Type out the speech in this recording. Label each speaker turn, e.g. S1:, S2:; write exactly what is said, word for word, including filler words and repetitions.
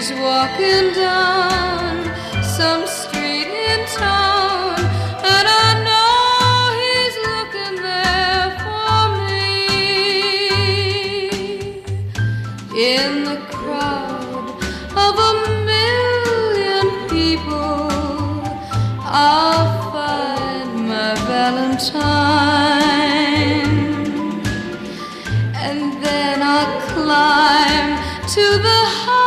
S1: he's walking down some street in town, and I know he's looking there for me. In the crowd of a million people, I'll find my Valentine, and then I'll climb to the high